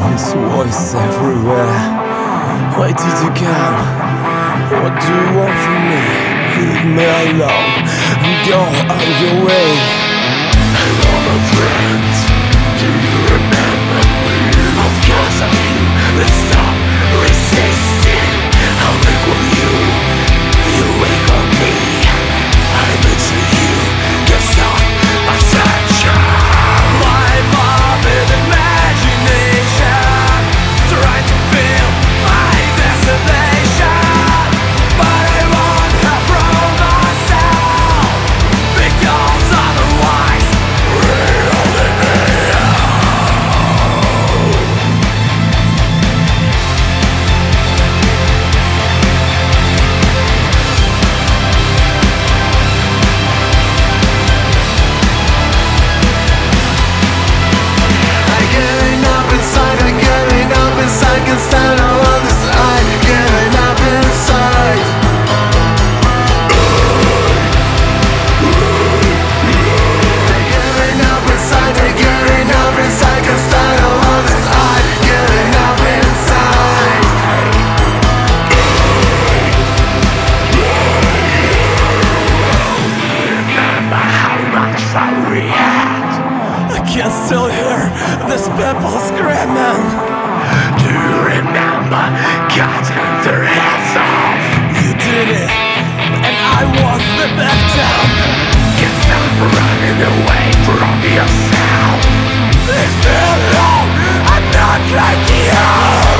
This voice everywhere. Why did you come? What do you want from me? Leave me alone and go on your way. Hello my friends, do you remember me? Of course I do. Let's stop resisting. I'll make with you. You wake on me. I mention you. Can't stop my attention. My morbid imagination trying to fill my desolation, but I won't have thrown myself, because otherwise we'll leave me can stand on the side, giving up inside. Giving up inside, giving up inside, can stand on the side, giving up inside. Remember how much fun we had. I can still hear these people screaming. Do you remember cutting their heads off? You did it, and I was the victim. Can't stop running away from yourself. Leave me alone, I'm not like you.